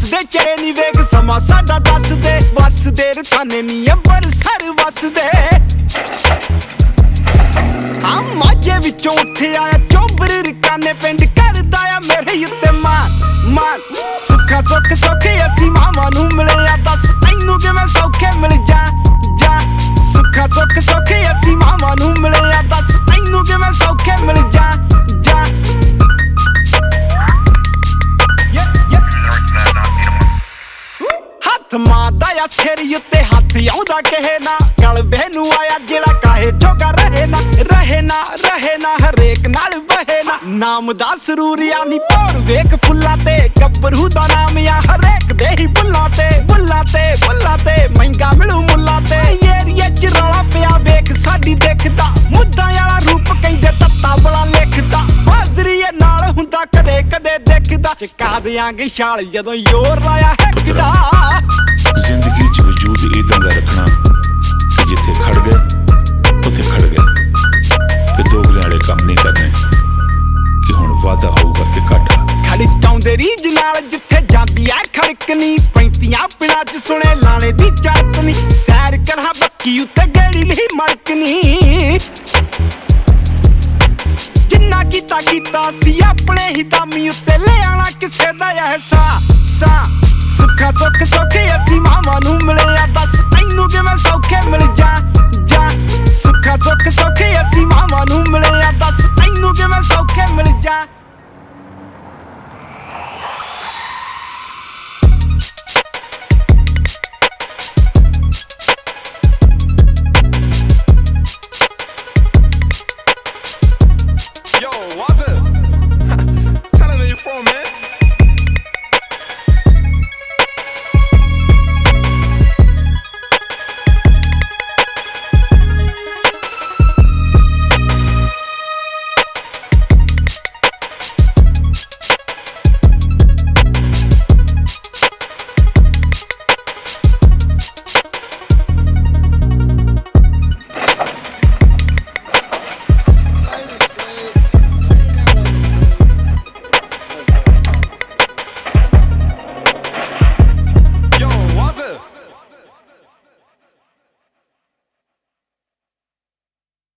ਹੱਸਦੇ ਚਿਹਰੇ ਨੀ ਵੇਖ ਸਮਾਂ ਸਾਡਾ ਦੱਸਦੇ ਵਸਦੇ ਰਖਾਨੇ ਨੀ ਅੰਬਰਸਰ ਵਸਦੇ ਹਾਂ ਮਾਝੇ ਵਿੱਚੋਂ ਉੱਠਿਆ ਚੋਬਰ ਰਕਾਨੇ ਪਿੰਡ ਕਰਦਾ ਆ ਮੇਰੇ ਉੱਤੇ ਮਾਨ ਸੁੱਖਾ ਸੁੱਖ ਸੌਖੇ ਅਸੀਂ ਮਾਵਾਂ ਨੂੰ ਮਿਲਿਆ ਦੱਸ ਤੈਨੂੰ ਕਿਵੇਂ ਸੌਖੇ ਮਿਲ ਜਾ ਸੁੱਖਾ ਸੁੱਖ ਸੌਖੇ ਅਸੀਂ ਮਾਵਾਂ ਨੂੰ ਮਿਲਿਆ ਦੱਸ ਤੈਨੂੰ ਕਿਵੇਂ ਸੌਖੇ ਮਿਲ ਜਾ ਹੱਥ ਮਾਰਦਾ ਆ ਸਿਰ ਉੱਤੇ ਹੱਥ ਆਉਂਦਾ ਕਹੇ ਨਾ ਗਲਬੇ ਨੂੰ ਆਇਆ ਜਿਹੜਾ ਕਾਹੇ ਜੋਗਾ ਰਹੇ ਨਾ ਹਰੇਕ ਨਾਲ ਬਹੇ ਨਾ ਨਾਮ ਦਾ ਸਰੂਰੀਆ ਨੀ ਪੌੜ ਵੇਖ ਫੁੱਲਾਂ ਤੇ ਗੱਭਰੂ ਦਾ ਨਾਮ ਆ ਹਰੇਕ ਦੇ ਹੀ ਬੁੱਲਾਂ ਤੇ ਮਹਿੰਗਾ ਮਿਲੂ ਮੁੱਲਾਂ ਤੇ ਏਰੀਏ ਚ ਰੌਲਾ ਪਿਆ ਵੇਖ ਸਾਡੀ ਦੇਖਦਾ ਮੁੱਦਾ ਵਾਲਾ ਰੂਪ ਕਹਿੰਦੇ ਤੱਤਾ ਬੜਾ ਲਿਖਦਾ ਹਾਜ਼ਰੀਏ ਨਾਲ ਹੁੰਦਾ ਕਦੇ ਕਦੇ ਦੇਖਦਾ ਚਕਾ ਦਿਆਂਗੇ ਛਾਲ ਜਦੋਂ ਜ਼ੋਰ ਲਾਇਆ ਹੈਕਦਾ ਜ਼ਿੰਦਗੀ ਚ ਵਜੂਦ ਇਦਾਂ ਦਾ ਰੱਖਣਾ ਕਿ ਜਿੱਥੇ ਖੜ ਗਏ ਉੱਥੇ ਖੜ ਗਏ ਤੇ ਦੋਗਲੇ ਵਾਲੇ ਕੰਮ ਨਹੀਂ ਕਰਨੇ ਕਿ ਹੁਣ ਵਾਦਾ ਹੋਊਗਾ ਕਿ ਘਾਟਾ ਖੜਕਾਉਂਦੇ ਰੀਝ ਨਾਲ ਜਿੱਥੇ ਜਾਂਦੀ ਐ ਖੜਕਣੀ 35 ਪਿੰਡਾਂ ਚ ਸੁਣੇ ਲਾਣੇ ਦੀ ਚਾਤਨੀ ਸੈਰ ਕਰਾਂ ਬੱਕੀ ਉੱਤੇ ਗੇੜੀ ਨਹੀਂ ਮੜਕਣੀ ਜਿੰਨਾ ਕੀਤਾ ਸੀ ਆਪਣੇ ਹੀ ਦਾਮੀ ਉੱਤੇ ਲੈ ਆਣਾ ਕਿਸੇ ਦਾ ਅਹਿਸਾਸ ਸੁੱਖਾ ਸੁੱਖ ਸੌਖੇ ਅਸੀਂ ਮਾਵਾਂ ਨੂੰ ਮਿਲਿਆ ਦੱਸ ਤੈਨੂੰ ਕਿਵੇਂ ਸੌਖੇ ਮਿਲ ਜਾ ਸੁੱਖਾ ਸੁੱਖ ਸੌਖੇ ਅਸੀਂ ਮਾਵਾਂ ਨੂੰ ਮਿਲਿਆ ਦੱਸ ਤੈਨੂੰ ਕਿਵੇਂ ਸੌਖੇ ਮਿਲ ਜਾ